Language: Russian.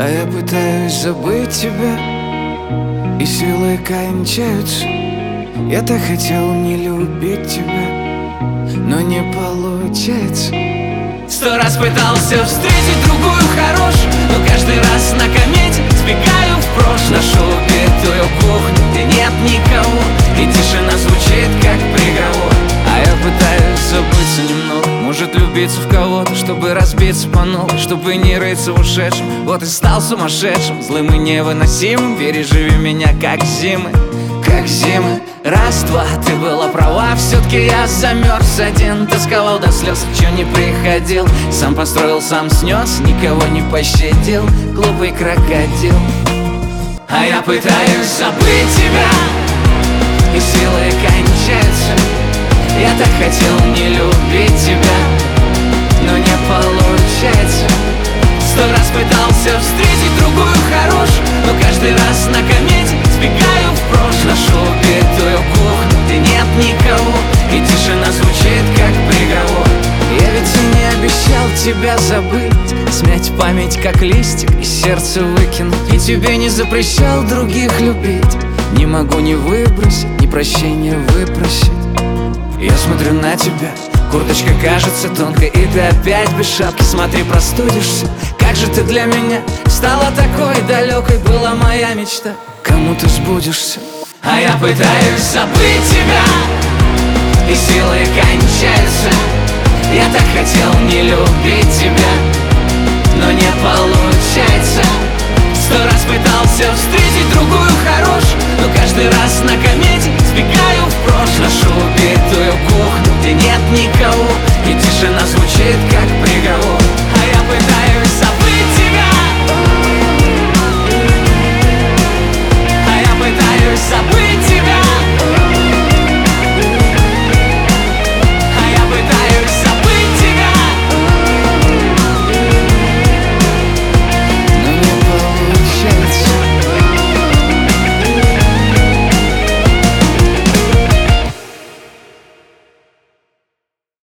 А я пытаюсь забыть тебя, и силы кончаются. Я так хотел не любить тебя, но не получается. 100 раз пытался встретить другую хорошую, но каждый раз на комете сбегаю в прошлое. Нашу убитую кухню, где нет никого, и тишина звучит как приговор. А я пытаюсь забыться немного, может влюбиться в кого-то, чтобы разбиться по новой, чтобы не рыться в ушедшем. Вот и стал сумасшедшим, злым и невыносимым. Переживи меня как зимы, как зимы. Раз, два, ты была права, все-таки я замерз один. Тосковал до слез, чё не приходил. Сам построил, сам снес, никого не пощадил. Глупый крокодил. А я пытаюсь забыть тебя, и силы кончаются. Я так хотел не любить тебя, но не получается. 100 раз пытался встретить другую хорошую, но каждый раз на комете сбегаю в прошлое. Нашу убитую кухню, где нет никого, и тишина звучит как приговор. Я ведь и не обещал тебя забыть, смять память как листик и сердце выкинуть. И тебе не запрещал других любить. Не могу ни выбросить, ни прощения выпросить. Я смотрю на тебя, курточка кажется тонкой, и ты опять без шапки. Смотри, простудишься. Как же ты для меня стала такой далекой, была моя мечта. Кому ты сбудешься? А я пытаюсь забыть тебя, и силы кончаются. Я так хотел не любить тебя, но не получается. 100 раз пытался встретить другую хорошую, но каждый раз на комете сбегаю в прошлое. Нашу убитую кухню, где нет никого, и тишина звучит как